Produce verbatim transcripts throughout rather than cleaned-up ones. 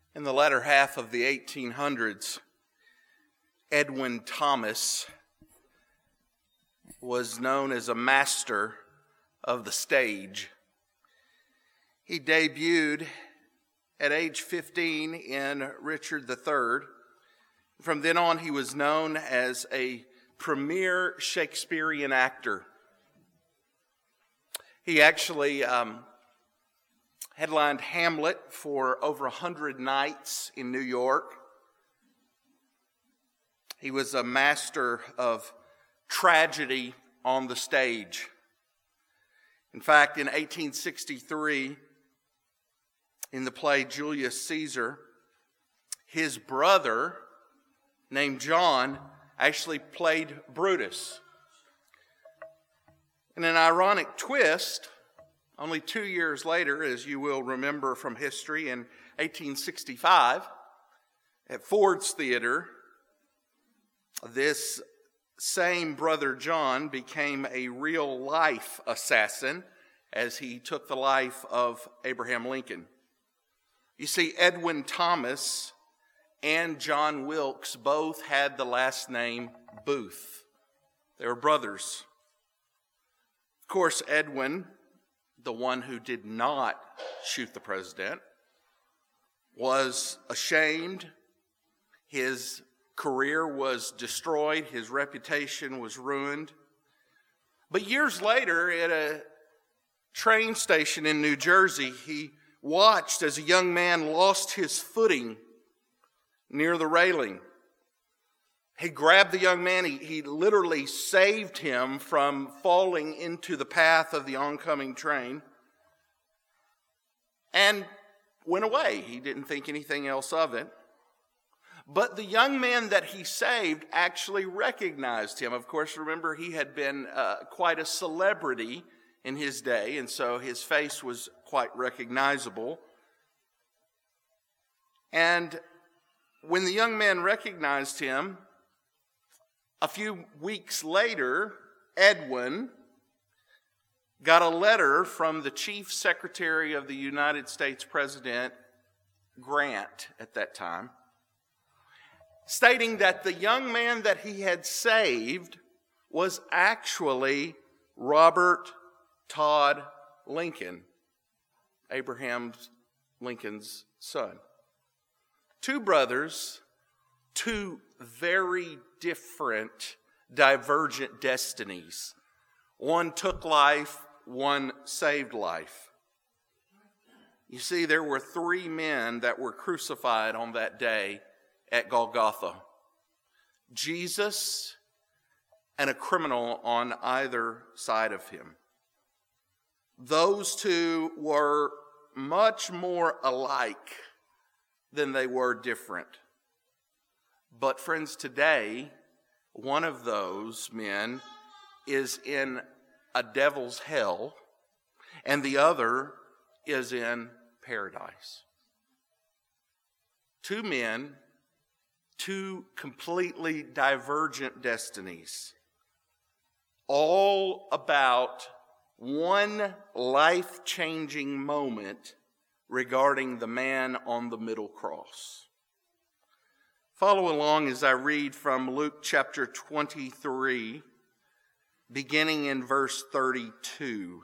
In the latter half of the eighteen hundreds, Edwin Thomas was known as a master of the stage. He debuted at age fifteen in Richard the Third. From then on, he was known as a premier Shakespearean actor. He actually um, headlined Hamlet for over a hundred nights in New York. He was a master of tragedy on the stage. In fact, in eighteen sixty-three, in the play Julius Caesar, his brother, named John, actually played Brutus. In an ironic twist, only two years later, as you will remember from history, in eighteen sixty-five, at Ford's Theater, this same brother John became a real-life assassin as he took the life of Abraham Lincoln. You see, Edwin Thomas and John Wilkes both had the last name Booth. They were brothers. Of course, Edwin, the one who did not shoot the president, was ashamed. His career was destroyed. His reputation was ruined. But years later, at a train station in New Jersey, he watched as a young man lost his footing near the railing. He grabbed the young man. He, he literally saved him from falling into the path of the oncoming train and went away. He didn't think anything else of it. But the young man that he saved actually recognized him. Of course, remember, he had been uh, quite a celebrity in his day, and so his face was quite recognizable. And when the young man recognized him, a few weeks later, Edwin got a letter from the Chief Secretary of the United States President, Grant, at that time, stating that the young man that he had saved was actually Robert Todd Lincoln, Abraham Lincoln's son. Two brothers, two very different, divergent destinies. One took life, one saved life. You see, there were three men that were crucified on that day at Golgotha. Jesus and a criminal on either side of him. Those two were much more alike than they were different. But friends, today, one of those men is in a devil's hell, and the other is in paradise. Two men, two completely divergent destinies, all about one life-changing moment regarding the man on the middle cross. Follow along as I read from Luke chapter twenty-three, beginning in verse thirty-two.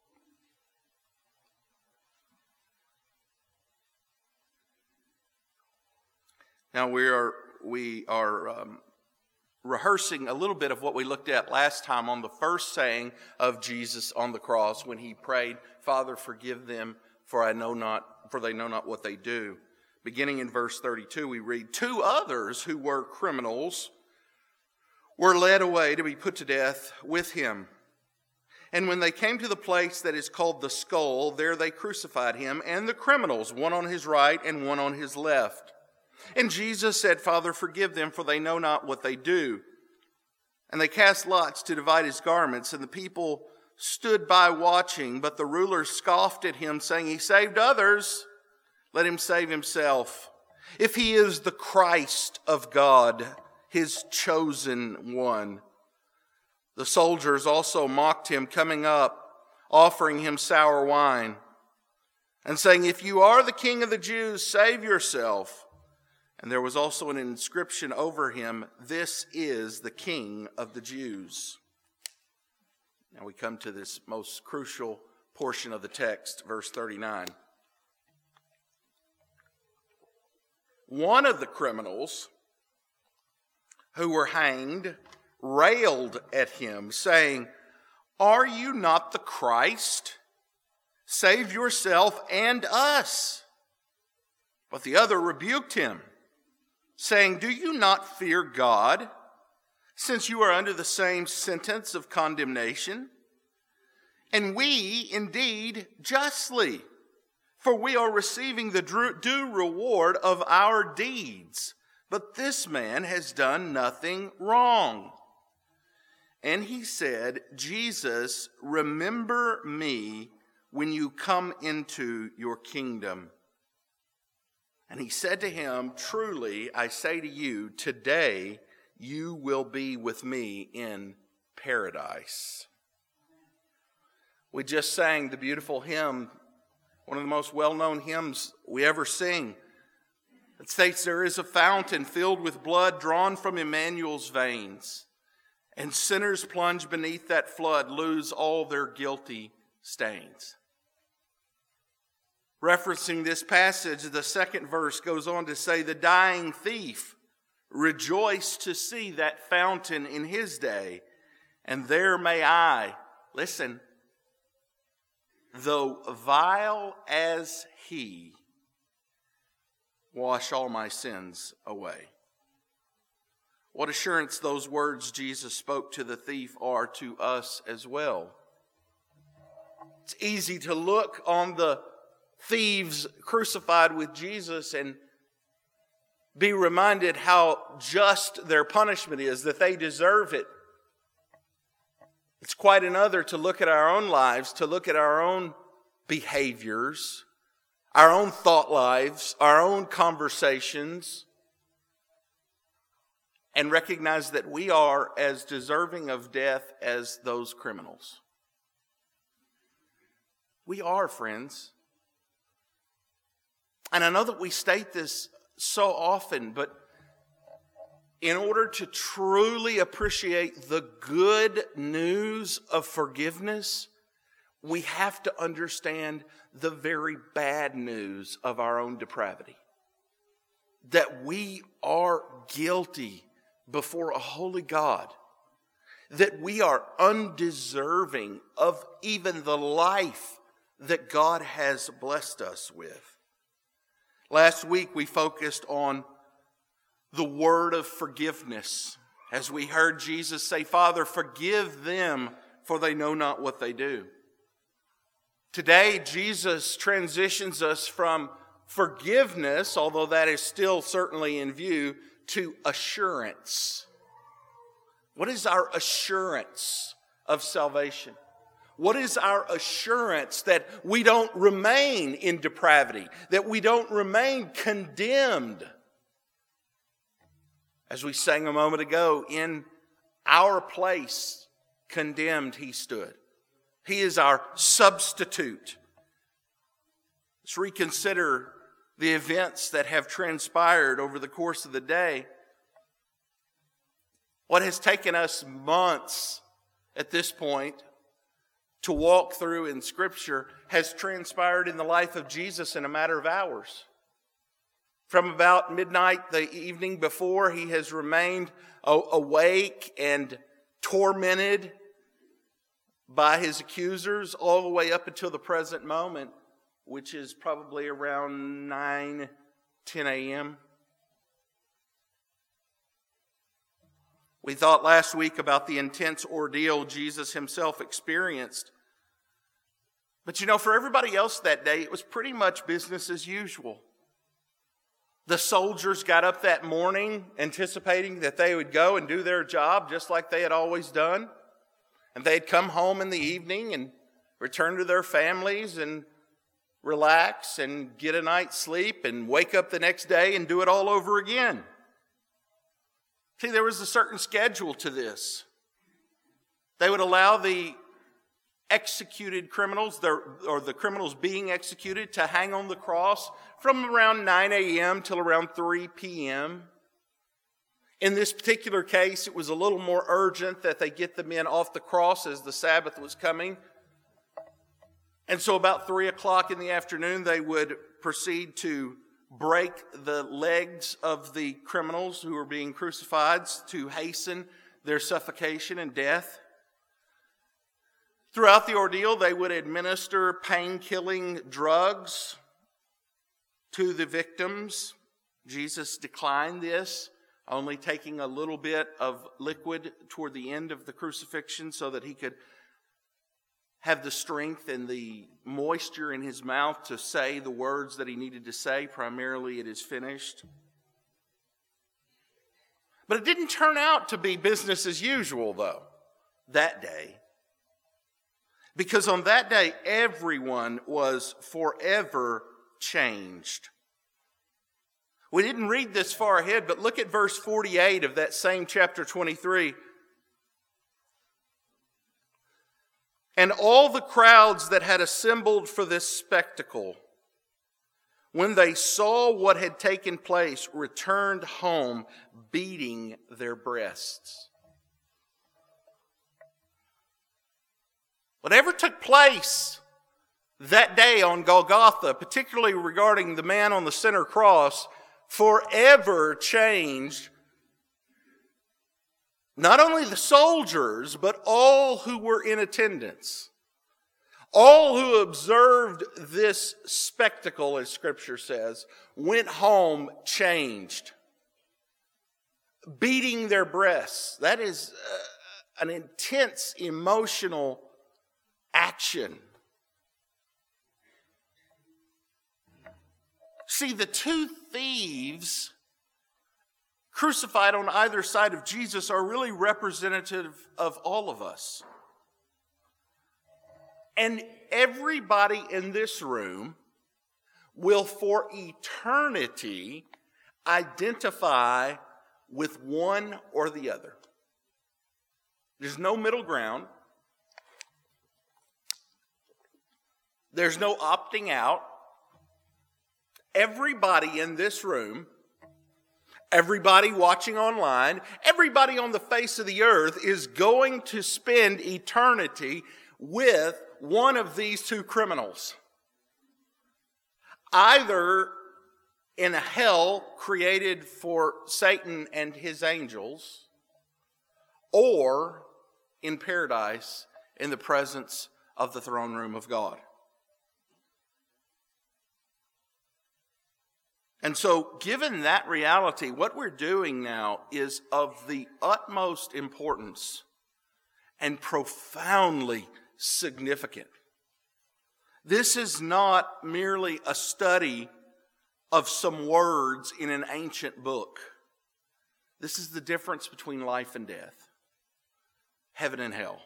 Now we are we are um, rehearsing a little bit of what we looked at last time on the first saying of Jesus on the cross when he prayed, "Father, forgive them, for I know not, for they know not what they do." Beginning in verse thirty-two, we read, "Two others who were criminals were led away to be put to death with him. And when they came to the place that is called the Skull, there they crucified him and the criminals, one on his right and one on his left. And Jesus said, 'Father, forgive them, for they know not what they do.' And they cast lots to divide his garments, and the people stood by watching, but the rulers scoffed at him, saying, 'He saved others, let him save himself. If he is the Christ of God, his chosen one.' The soldiers also mocked him, coming up, offering him sour wine. and saying, "If you are the King of the Jews, save yourself." And there was also an inscription over him, "This is the King of the Jews." Now we come to this most crucial portion of the text, verse thirty-nine. One of the criminals who were hanged railed at him, saying, "Are you not the Christ? Save yourself and us." But the other rebuked him, saying, "Do you not fear God, since you are under the same sentence of condemnation? And we indeed justly, for we are receiving the due reward of our deeds. But this man has done nothing wrong." And he said, "Jesus, remember me when you come into your kingdom." And he said to him, "Truly, I say to you, today you will be with me in paradise." We just sang the beautiful hymn, one of the most well-known hymns we ever sing. It states, "There is a fountain filled with blood drawn from Emmanuel's veins, and sinners plunge beneath that flood lose all their guilty stains." Referencing this passage, the second verse goes on to say, "The dying thief rejoiced to see that fountain in his day, and there may I," listen, "though vile as he, wash all my sins away." What assurance those words Jesus spoke to the thief are to us as well. It's easy to look on the thieves crucified with Jesus and be reminded how just their punishment is, that they deserve it. It's quite another to look at our own lives, to look at our own behaviors, our own thought lives, our own conversations, and recognize that we are as deserving of death as those criminals. We are, friends. And I know that we state this so often, but in order to truly appreciate the good news of forgiveness, we have to understand the very bad news of our own depravity. That we are guilty before a holy God. That we are undeserving of even the life that God has blessed us with. Last week we focused on the word of forgiveness as we heard Jesus say, "Father, forgive them, for they know not what they do." Today, Jesus transitions us from forgiveness, although that is still certainly in view, to assurance. What is our assurance of salvation? What is our assurance that we don't remain in depravity, that we don't remain condemned? As we sang a moment ago, in our place, condemned he stood. He is our substitute. Let's reconsider the events that have transpired over the course of the day. What has taken us months at this point to walk through in Scripture has transpired in the life of Jesus in a matter of hours. From about midnight the evening before, he has remained awake and tormented by his accusers all the way up until the present moment, which is probably around nine, ten a.m. We thought last week about the intense ordeal Jesus himself experienced. But you know, for everybody else that day, it was pretty much business as usual. The soldiers got up that morning anticipating that they would go and do their job just like they had always done. And they'd come home in the evening and return to their families and relax and get a night's sleep and wake up the next day and do it all over again. See, there was a certain schedule to this. They would allow the executed criminals, or the criminals being executed, to hang on the cross from around nine a.m. till around three p.m. In this particular case, it was a little more urgent that they get the men off the cross as the Sabbath was coming. And so about three o'clock in the afternoon, they would proceed to break the legs of the criminals who were being crucified to hasten their suffocation and death. Throughout the ordeal, they would administer pain-killing drugs to the victims. Jesus declined this, only taking a little bit of liquid toward the end of the crucifixion so that he could have the strength and the moisture in his mouth to say the words that he needed to say. Primarily, it is finished. But it didn't turn out to be business as usual, though, that day. Because on that day, everyone was forever changed. We didn't read this far ahead, but look at verse forty-eight of that same chapter twenty-three. And all the crowds that had assembled for this spectacle, when they saw what had taken place, returned home, beating their breasts. Whatever took place that day on Golgotha, particularly regarding the man on the center cross, forever changed not only the soldiers, but all who were in attendance. All who observed this spectacle, as Scripture says, went home changed, beating their breasts. That is uh, an intense emotional action. See, the two thieves crucified on either side of Jesus are really representative of all of us. And everybody in this room will for eternity identify with one or the other. There's no middle ground. There's no opting out. Everybody in this room, everybody watching online, everybody on the face of the earth is going to spend eternity with one of these two criminals. Either in a hell created for Satan and his angels, or in paradise in the presence of the throne room of God. And so, given that reality, what we're doing now is of the utmost importance and profoundly significant. This is not merely a study of some words in an ancient book. This is the difference between life and death, heaven and hell.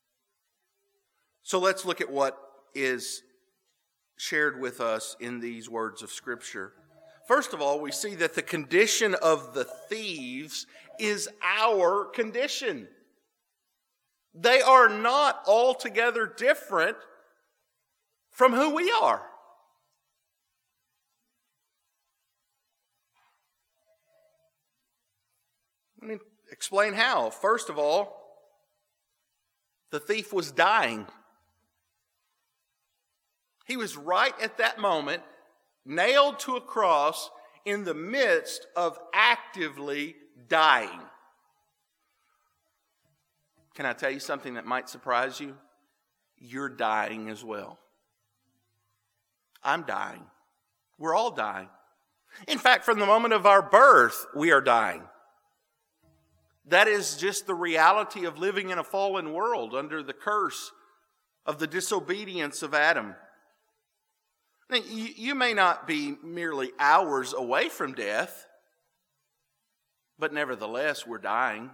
So let's look at what is shared with us in these words of Scripture. First of all, we see that the condition of the thieves is our condition. They are not altogether different from who we are. Let me explain how. First of all, the thief was dying. He was right at that moment nailed to a cross in the midst of actively dying. Can I tell you something that might surprise you? You're dying as well. I'm dying. We're all dying. In fact, from the moment of our birth, we are dying. That is just the reality of living in a fallen world under the curse of the disobedience of Adam. Now, you, you may not be merely hours away from death, but nevertheless, we're dying.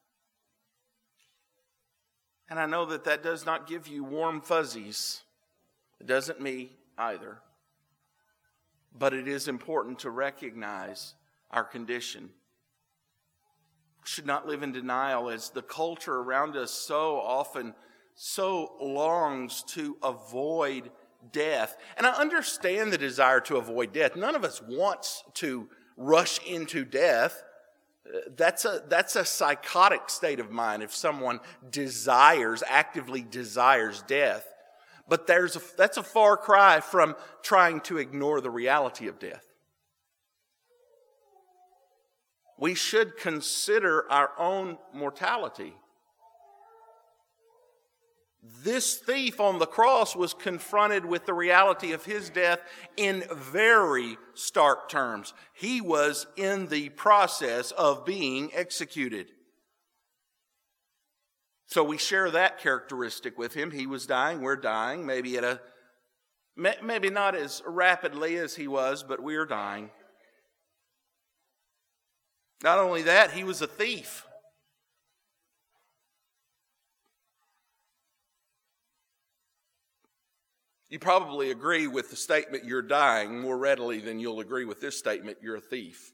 And I know that that does not give you warm fuzzies. It doesn't me either. But it is important to recognize our condition. We should not live in denial, as the culture around us so often so longs to avoid death. And I understand the desire to avoid death. None of us wants to rush into death. That's a, that's a psychotic state of mind if someone desires, actively desires death. But there's a, that's a far cry from trying to ignore the reality of death. We should consider our own mortality. This thief on the cross was confronted with the reality of his death in very stark terms. He was in the process of being executed. So we share that characteristic with him. He was dying, we're dying, maybe at a maybe not as rapidly as he was, but we are dying. Not only that, he was a thief. You probably agree with the statement you're dying more readily than you'll agree with this statement, you're a thief.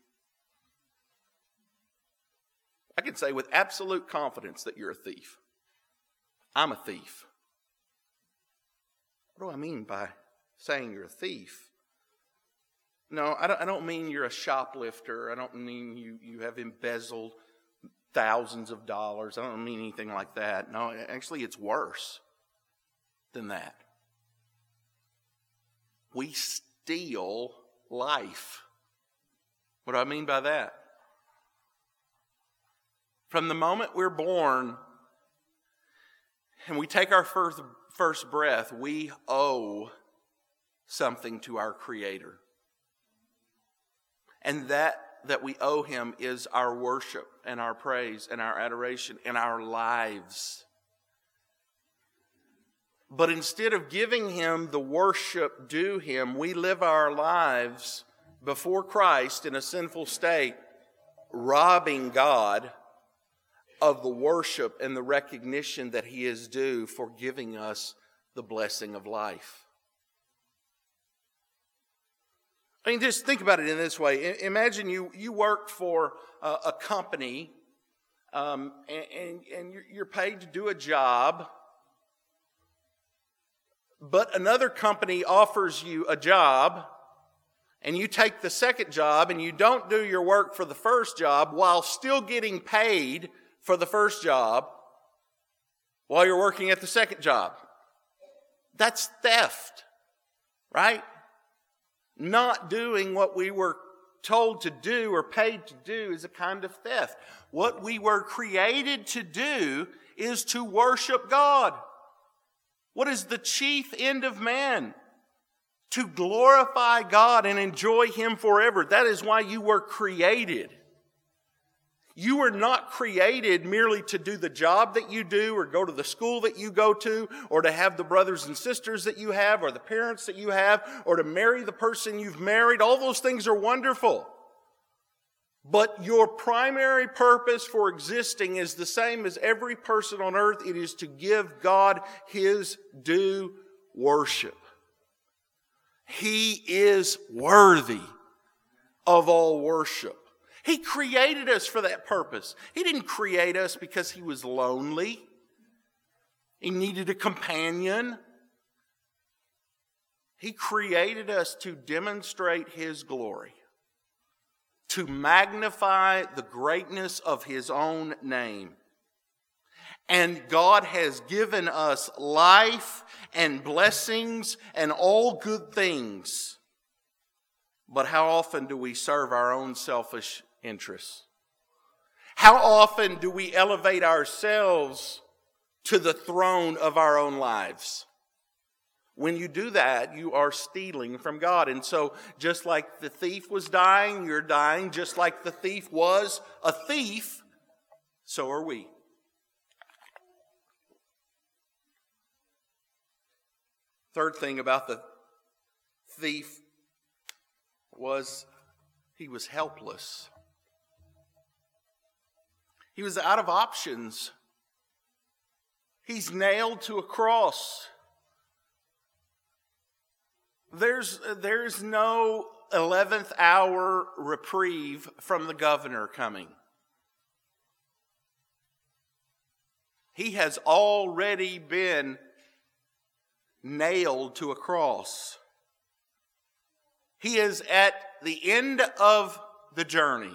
I can say with absolute confidence that you're a thief. I'm a thief. What do I mean by saying you're a thief? No, I don't, I don't mean you're a shoplifter. I don't mean you, you have embezzled thousands of dollars. I don't mean anything like that. No, actually it's worse than that. We steal life. What do I mean by that? From the moment we're born and we take our first, first breath, we owe something to our Creator. And that that we owe Him is our worship and our praise and our adoration and our lives. But instead of giving Him the worship due Him, we live our lives before Christ in a sinful state, robbing God of the worship and the recognition that He is due for giving us the blessing of life. I mean, just think about it in this way. Imagine you, you work for a, a company um, and, and, and you're paid to do a job, but another company offers you a job and you take the second job and you don't do your work for the first job while still getting paid for the first job while you're working at the second job. That's theft, right? Not doing what we were told to do or paid to do is a kind of theft. What we were created to do is to worship God. What is the chief end of man? To glorify God and enjoy Him forever. That is why you were created. You were not created merely to do the job that you do or go to the school that you go to or to have the brothers and sisters that you have or the parents that you have or to marry the person you've married. All those things are wonderful. But your primary purpose for existing is the same as every person on earth. It is to give God His due worship. He is worthy of all worship. He created us for that purpose. He didn't create us because He was lonely. He needed a companion. He created us to demonstrate His glory, to magnify the greatness of His own name. And God has given us life and blessings and all good things. But how often do we serve our own selfish interests? How often do we elevate ourselves to the throne of our own lives? When you do that, you are stealing from God. And so, just like the thief was dying, you're dying. Just like the thief was a thief, so are we. Third thing about the thief was he was helpless. He was out of options. He's nailed to a cross. There's, there's no eleventh hour reprieve from the governor coming. He has already been nailed to a cross. He is at the end of the journey,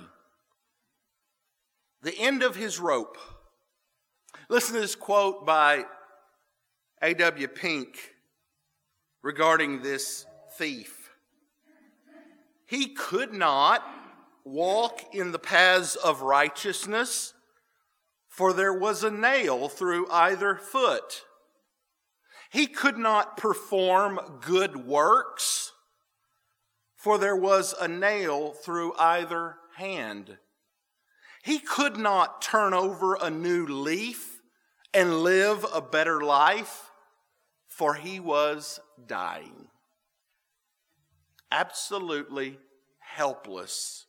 the end of his rope. Listen to this quote by A W Pink regarding this thief. He could not walk in the paths of righteousness, for there was a nail through either foot. He could not perform good works, for there was a nail through either hand. He could not turn over a new leaf and live a better life, for he was dying. Absolutely helpless.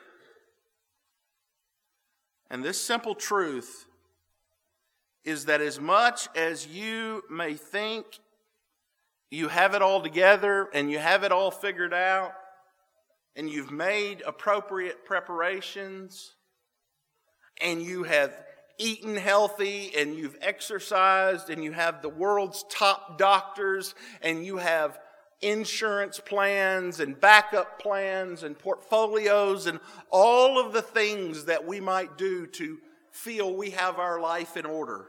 And this simple truth is that as much as you may think you have it all together and you have it all figured out and you've made appropriate preparations and you have eaten healthy and you've exercised and you have the world's top doctors and you have insurance plans and backup plans and portfolios and all of the things that we might do to feel we have our life in order.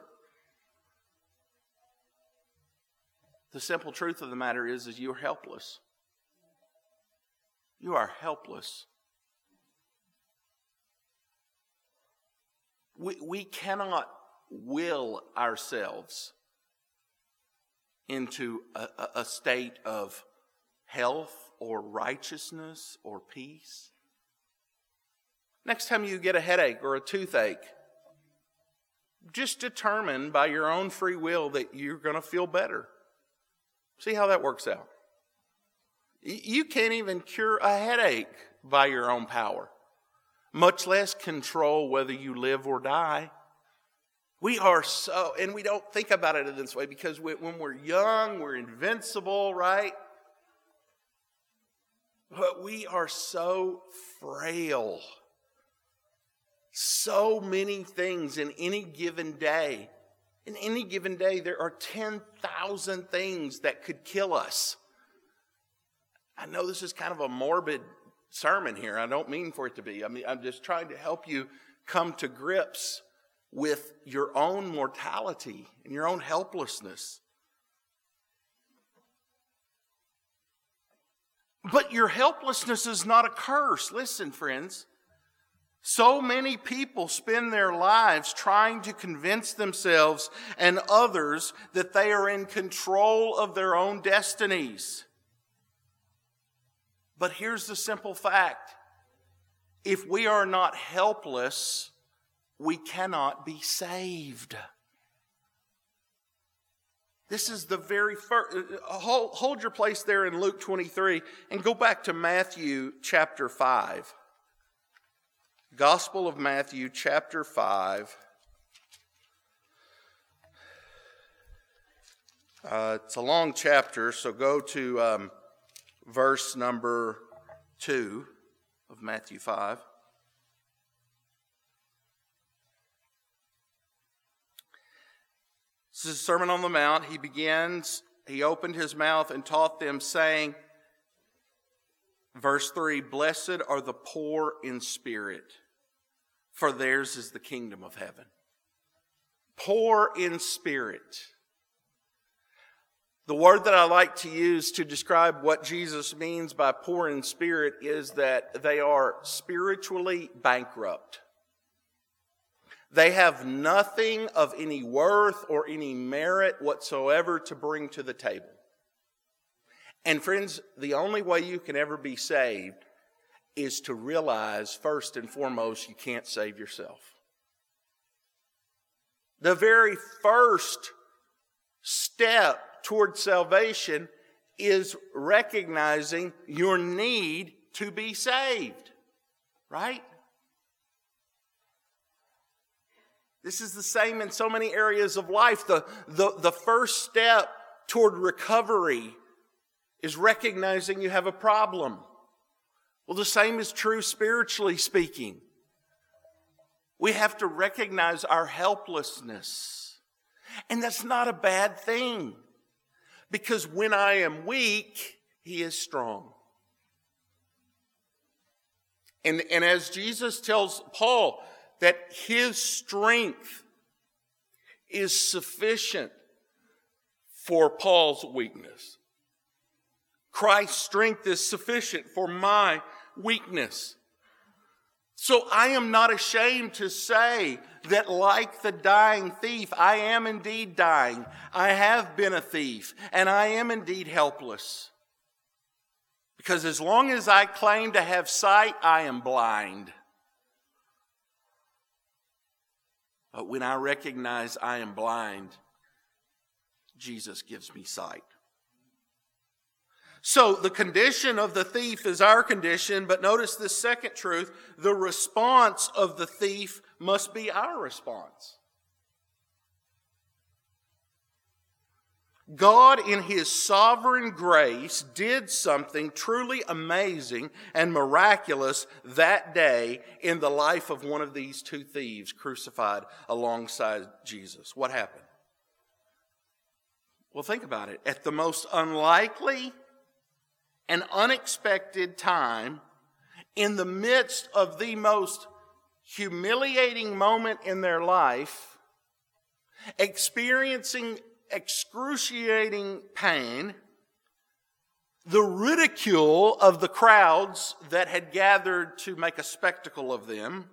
The simple truth of the matter is, is you're helpless. You are helpless. We, we cannot will ourselves into a, a state of health or righteousness or peace. Next time you get a headache or a toothache, just determine by your own free will that you're going to feel better. See how that works out. You can't even cure a headache by your own power, much less control whether you live or die. We are so, and we don't think about it in this way because we, when we're young, we're invincible, right? But we are so frail. So many things in any given day. In any given day, there are ten thousand things that could kill us. I know this is kind of a morbid sermon here. I don't mean for it to be. I mean, I'm just trying to help you come to grips with your own mortality and your own helplessness. But your helplessness is not a curse. Listen, friends. So many people spend their lives trying to convince themselves and others that they are in control of their own destinies. But here's the simple fact. If we are not helpless, we cannot be saved. This is the very first. Hold, hold your place there in Luke twenty-three and go back to Matthew chapter five. Gospel of Matthew chapter five. Uh, it's a long chapter, so go to um, verse number two of Matthew five. This is a Sermon on the Mount. He begins, he opened his mouth and taught them, saying, verse three, "Blessed are the poor in spirit, for theirs is the kingdom of heaven." Poor in spirit. The word that I like to use to describe what Jesus means by poor in spirit is that they are spiritually bankrupt. They have nothing of any worth or any merit whatsoever to bring to the table. And friends, the only way you can ever be saved is to realize, first and foremost, you can't save yourself. The very first step toward salvation is recognizing your need to be saved. Right? This is the same in so many areas of life. The, the, the first step toward recovery is recognizing you have a problem. Well, the same is true spiritually speaking. We have to recognize our helplessness. And that's not a bad thing. Because when I am weak, He is strong. And, and as Jesus tells Paul that His strength is sufficient for Paul's weakness. Christ's strength is sufficient for my weakness. So I am not ashamed to say that like the dying thief, I am indeed dying. I have been a thief, and I am indeed helpless. Because as long as I claim to have sight, I am blind. But when I recognize I am blind, Jesus gives me sight. So the condition of the thief is our condition, but notice this second truth, the response of the thief must be our response. God, in His sovereign grace, did something truly amazing and miraculous that day in the life of one of these two thieves crucified alongside Jesus. What happened? Well, think about it. At the most unlikely and unexpected time, in the midst of the most humiliating moment in their life, experiencing excruciating pain, the ridicule of the crowds that had gathered to make a spectacle of them,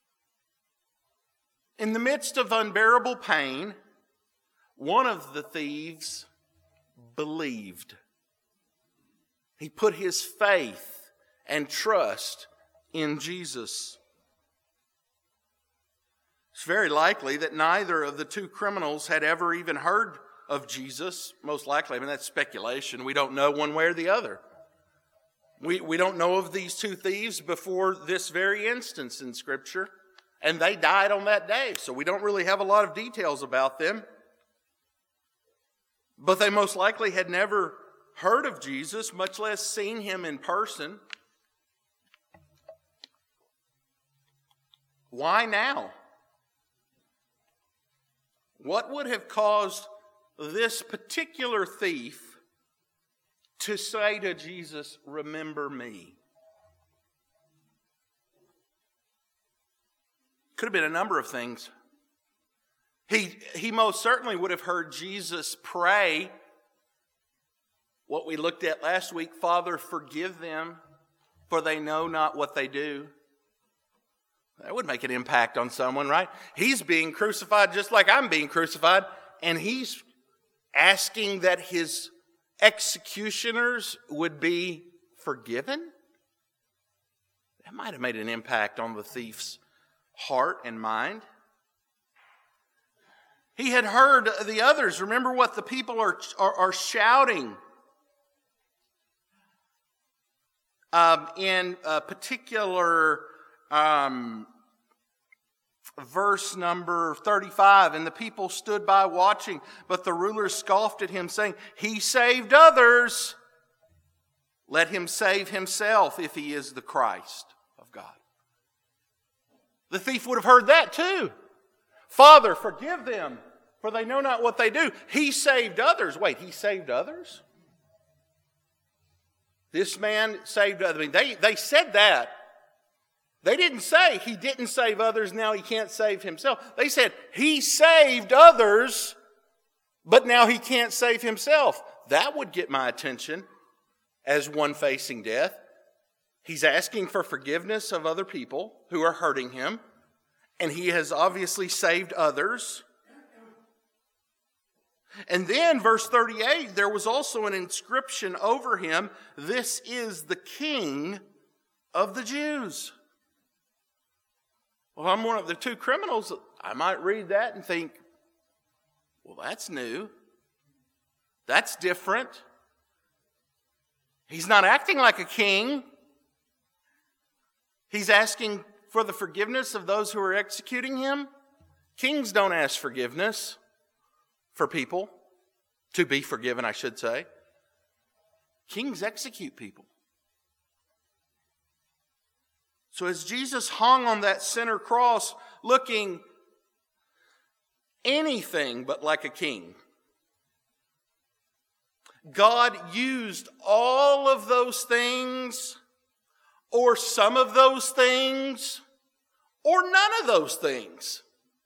in the midst of unbearable pain, one of the thieves believed. He put his faith and trust in Jesus. It's very likely that neither of the two criminals had ever even heard of Jesus. Most likely, I mean, that's speculation. We don't know one way or the other. We, we don't know of these two thieves before this very instance in Scripture. And they died on that day, so we don't really have a lot of details about them. But they most likely had never heard of Jesus, much less seen Him in person. Why now? What would have caused this particular thief to say to Jesus, "Remember me"? Could have been a number of things. He, he most certainly would have heard Jesus pray what we looked at last week, "Father, forgive them, for they know not what they do." That would make an impact on someone, right? He's being crucified just like I'm being crucified, and he's asking that his executioners would be forgiven. That might have made an impact on the thief's heart and mind. He had heard the others. Remember what the people are, are, are shouting. Um, in a particular um, verse number thirty-five, and the people stood by watching, but the rulers scoffed at him, saying, "He saved others. Let him save himself if he is the Christ of God." The thief would have heard that too. "Father, forgive them, for they know not what they do." He saved others. Wait, he saved others? This man saved others. I mean, they, they said that. They didn't say he didn't save others, now he can't save himself. They said he saved others, but now he can't save himself. That would get my attention as one facing death. He's asking for forgiveness of other people who are hurting him, and he has obviously saved others. And then, verse thirty-eight, there was also an inscription over him, "This is the King of the Jews." Well, I'm one of the two criminals. I might read that and think, well, that's new. That's different. He's not acting like a king. He's asking for the forgiveness of those who are executing him. Kings don't ask forgiveness for people, to be forgiven, I should say. Kings execute people. So as Jesus hung on that center cross, looking anything but like a king. God used all of those things, or some of those things, or none of those things,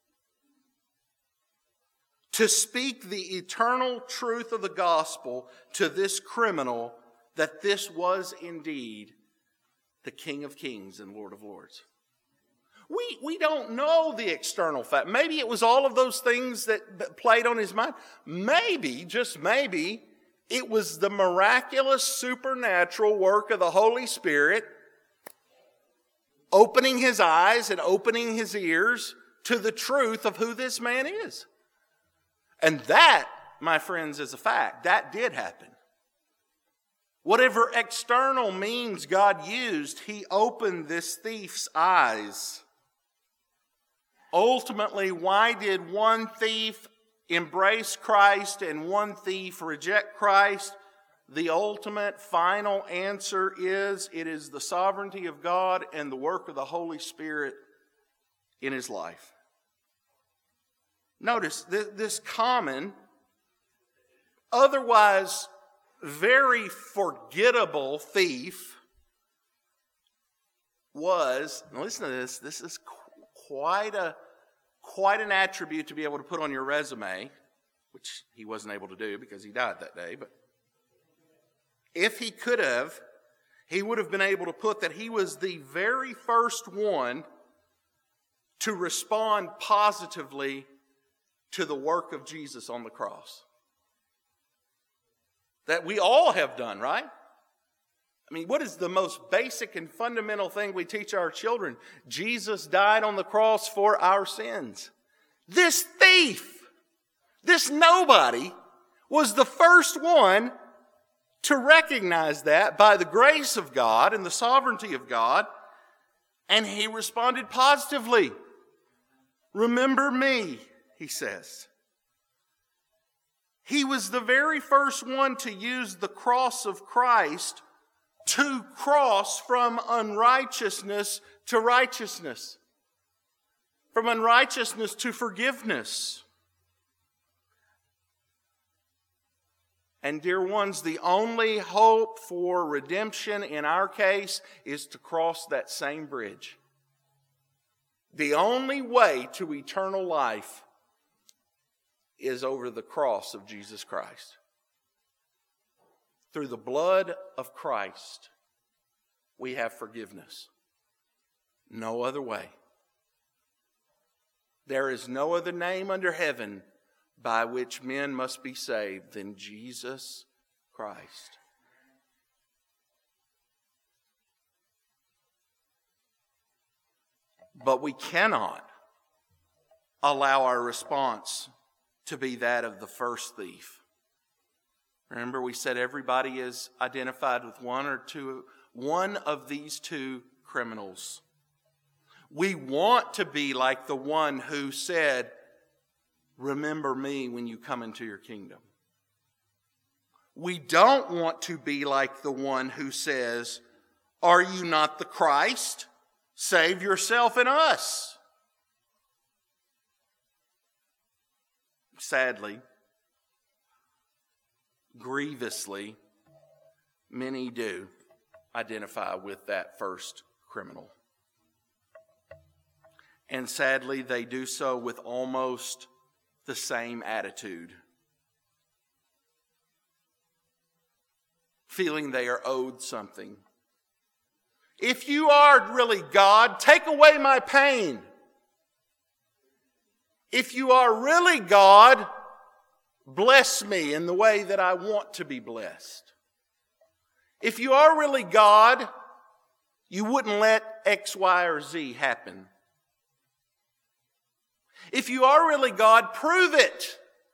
to speak the eternal truth of the gospel to this criminal, that this was indeed the King of Kings and Lord of Lords. We, we don't know the external fact. Maybe it was all of those things that, that played on his mind. Maybe, just maybe, it was the miraculous supernatural work of the Holy Spirit opening his eyes and opening his ears to the truth of who this man is. And that, my friends, is a fact. That did happen. Whatever external means God used, he opened this thief's eyes. Ultimately, why did one thief embrace Christ and one thief reject Christ? The ultimate final answer is it is the sovereignty of God and the work of the Holy Spirit in his life. Notice this common, otherwise very forgettable thief was, now listen to this, this is quite a quite an attribute to be able to put on your resume, which he wasn't able to do because he died that day, but if he could have, he would have been able to put that he was the very first one to respond positively to the work of Jesus on the cross. That we all have done, right? I mean, what is the most basic and fundamental thing we teach our children? Jesus died on the cross for our sins. This thief, this nobody, was the first one to recognize that by the grace of God and the sovereignty of God, and he responded positively. Remember me, he says. He was the very first one to use the cross of Christ to cross from unrighteousness to righteousness, from unrighteousness to forgiveness. And dear ones, the only hope for redemption in our case is to cross that same bridge. The only way to eternal life is over the cross of Jesus Christ. Through the blood of Christ, we have forgiveness. No other way. There is no other name under heaven by which men must be saved than Jesus Christ. But we cannot allow our response to be that of the first thief. Remember, we said everybody is identified with one or two, one of these two criminals. We want to be like the one who said, remember me when you come into your kingdom. We don't want to be like the one who says, are you not the Christ? Save yourself and us. Sadly, grievously, many do identify with that first criminal. And sadly, they do so with almost the same attitude. Feeling they are owed something. If you are really God, take away my pain. If you are really God, bless me in the way that I want to be blessed. If you are really God, you wouldn't let X, Y, or Z happen. If you are really God, prove it.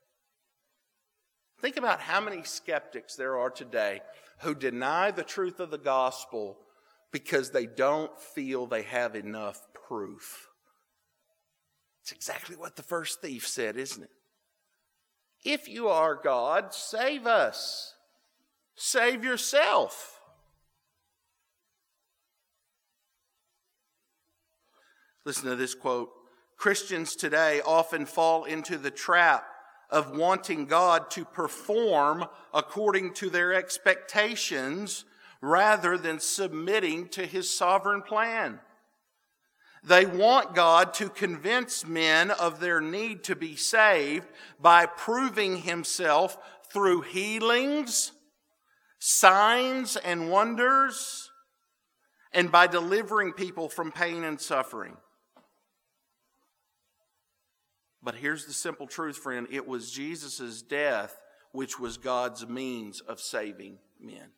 Think about how many skeptics there are today who deny the truth of the gospel because they don't feel they have enough proof. It's exactly what the first thief said, isn't it? If you are God, save us. Save yourself. Listen to this quote Christians today often fall into the trap of wanting God to perform according to their expectations rather than submitting to His sovereign plan. They want God to convince men of their need to be saved by proving Himself through healings, signs and wonders, and by delivering people from pain and suffering. But here's the simple truth, friend. It was Jesus' death which was God's means of saving men.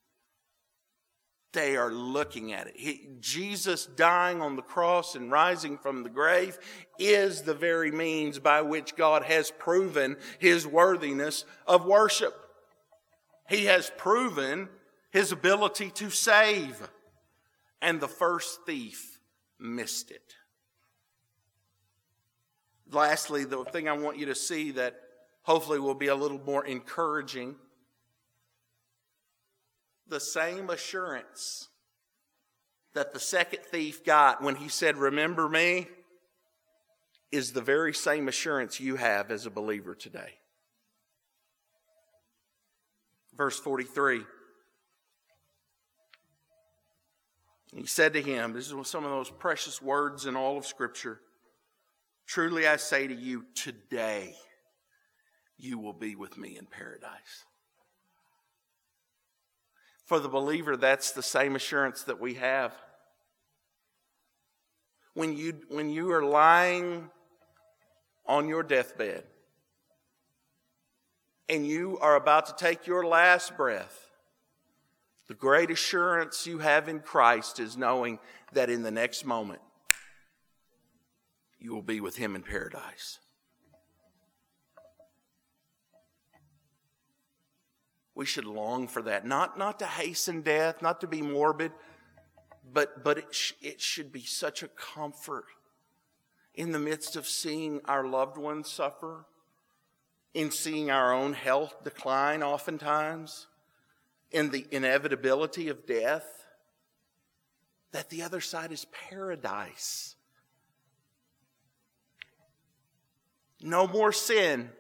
They are looking at it. He, Jesus dying on the cross and rising from the grave is the very means by which God has proven His worthiness of worship. He has proven His ability to save. And the first thief missed it. Lastly, the thing I want you to see that hopefully will be a little more encouraging, the same assurance that the second thief got when he said, "Remember me," is the very same assurance you have as a believer today. Verse forty-three. He said to him, this is some of those precious words in all of Scripture, "Truly I say to you, today you will be with me in paradise." For the believer, that's the same assurance that we have. When you, when you are lying on your deathbed and you are about to take your last breath, the great assurance you have in Christ is knowing that in the next moment you will be with Him in paradise. We should long for that. Not, not to hasten death, not to be morbid, but, but it, sh- it should be such a comfort in the midst of seeing our loved ones suffer, in seeing our own health decline oftentimes, in the inevitability of death, that the other side is paradise. No more sin.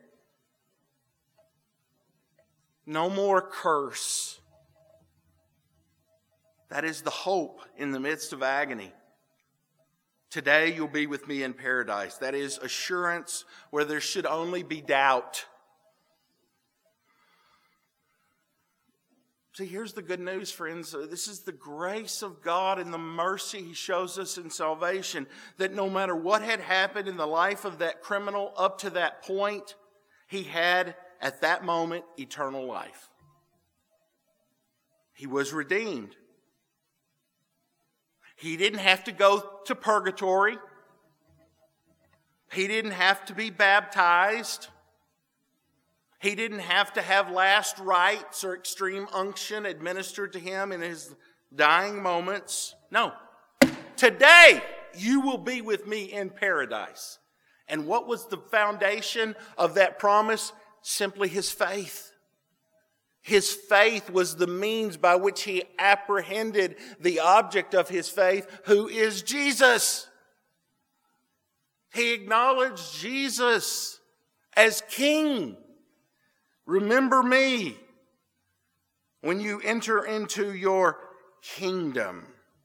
No more curse. That is the hope in the midst of agony. Today you'll be with me in paradise. That is assurance where there should only be doubt. See, here's the good news, friends. This is the grace of God and the mercy He shows us in salvation, that no matter what had happened in the life of that criminal up to that point, he had, at that moment, eternal life. He was redeemed. He didn't have to go to purgatory. He didn't have to be baptized. He didn't have to have last rites or extreme unction administered to him in his dying moments. No. Today, you will be with me in paradise. And what was the foundation of that promise? Simply his faith. His faith was the means by which he apprehended the object of his faith, who is Jesus. He acknowledged Jesus as King. Remember me when you enter into your kingdom.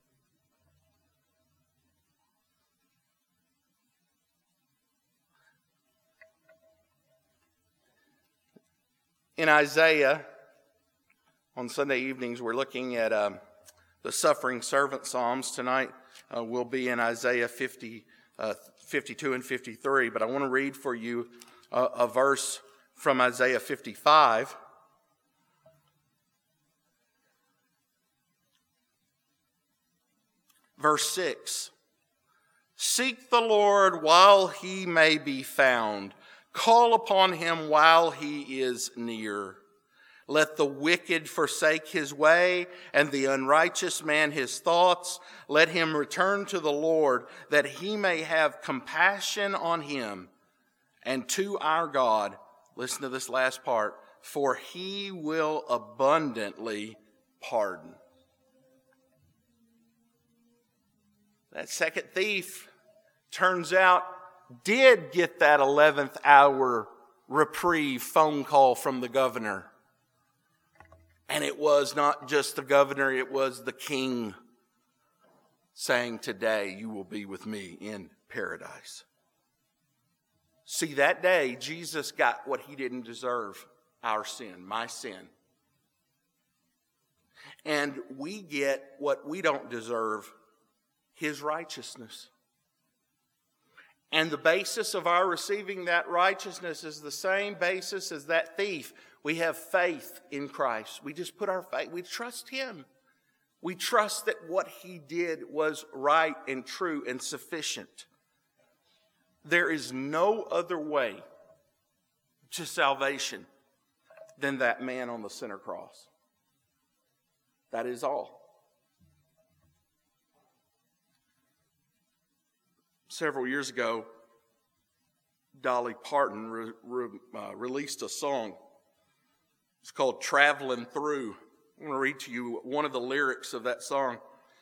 In Isaiah, on Sunday evenings, we're looking at um, the suffering servant Psalms. Tonight uh, we'll be in Isaiah fifty, uh, fifty-two and fifty-three, but I want to read for you a, a verse from Isaiah fifty-five. Verse six. Seek the Lord while he may be found. Call upon him while he is near. Let the wicked forsake his way, and the unrighteous man his thoughts. Let him return to the Lord, that he may have compassion on him, and to our God. Listen to this last part. For he will abundantly pardon. That second thief, turns out, did get that eleventh hour reprieve phone call from the governor. And it was not just the governor, it was the king saying, today you will be with me in paradise. See, that day, Jesus got what he didn't deserve, our sin, my sin. And we get what we don't deserve, his righteousness. And the basis of our receiving that righteousness is the same basis as that thief. We have faith in Christ. We just put our faith, we trust him. We trust that what he did was right and true and sufficient. There is no other way to salvation than that man on the center cross. That is all. Several years ago, Dolly Parton re- re- uh, released a song. It's called Traveling Through. I'm going to read to you one of the lyrics of that song.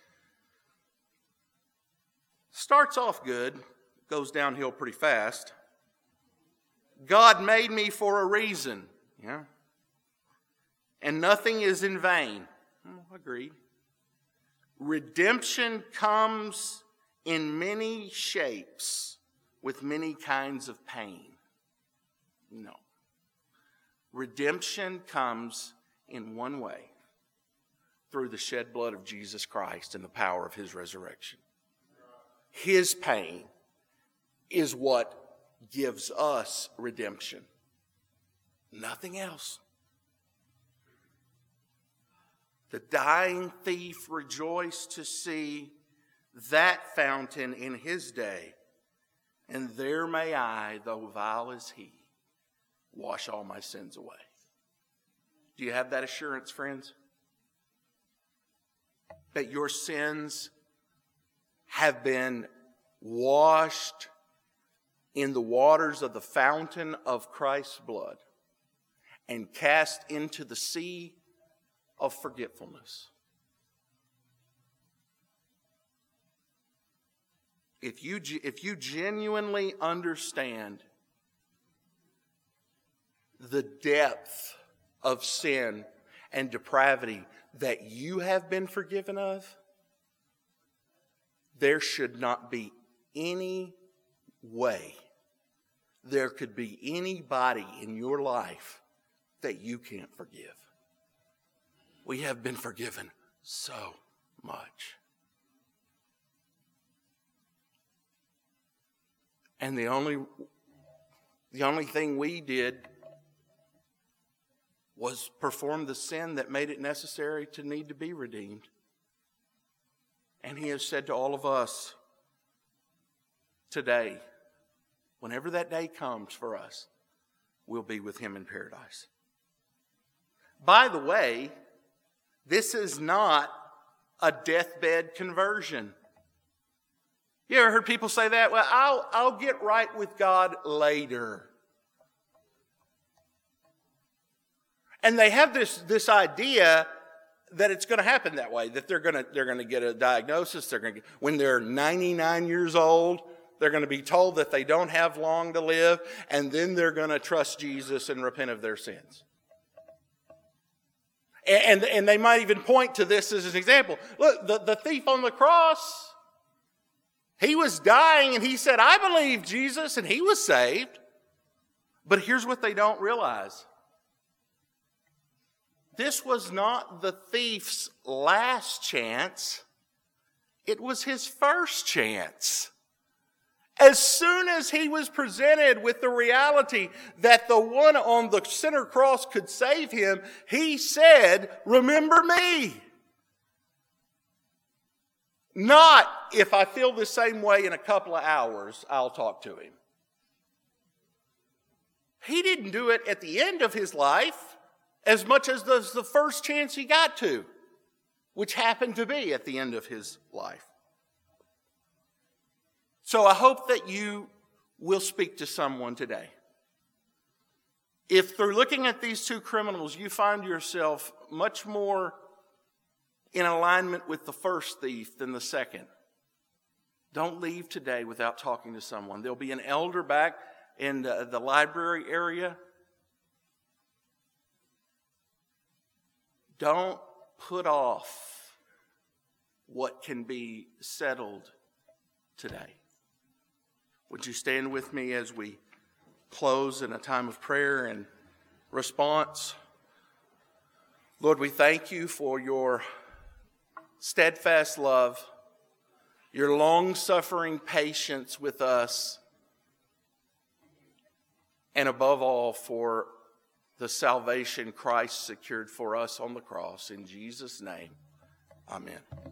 Starts off good, goes downhill pretty fast. God made me for a reason, yeah, and nothing is in vain. Oh, agreed. Redemption comes in many shapes with many kinds of pain. No. Redemption comes in one way, through the shed blood of Jesus Christ and the power of his resurrection. His pain is what gives us redemption. Nothing else. The dying thief rejoiced to see that fountain in his day, and there may I, though vile as he, wash all my sins away. Do you have that assurance, friends? That your sins have been washed in the waters of the fountain of Christ's blood and cast into the sea of forgetfulness. If you, if you genuinely understand the depth of sin and depravity that you have been forgiven of, there should not be any way there could be anybody in your life that you can't forgive. We have been forgiven so much. And the only, the only thing we did was perform the sin that made it necessary to need to be redeemed. And he has said to all of us today, whenever that day comes for us, we'll be with him in paradise. By the way, this is not a deathbed conversion. You ever heard people say that? Well, I'll, I'll get right with God later. And they have this, this idea that it's going to happen that way, that they're going to, they're going to get a diagnosis. They're going to, when they're ninety-nine years old, they're going to be told that they don't have long to live, and then they're going to trust Jesus and repent of their sins. And, and, and they might even point to this as an example. Look, the, the thief on the cross, he was dying and he said, I believe Jesus, and he was saved. But here's what they don't realize. This was not the thief's last chance. It was his first chance. As soon as he was presented with the reality that the one on the center cross could save him, he said, remember me. Not, if I feel the same way in a couple of hours, I'll talk to him. He didn't do it at the end of his life as much as the, the first chance he got to, which happened to be at the end of his life. So I hope that you will speak to someone today. If through looking at these two criminals, you find yourself much more in alignment with the first thief than the second, Don't leave today without talking to someone. There'll be an elder back in the, the library area. Don't put off what can be settled today. Would you stand with me as we close in a time of prayer and response? Lord, we thank you for your steadfast love, your long-suffering patience with us, and above all, for the salvation Christ secured for us on the cross. In Jesus' name, amen.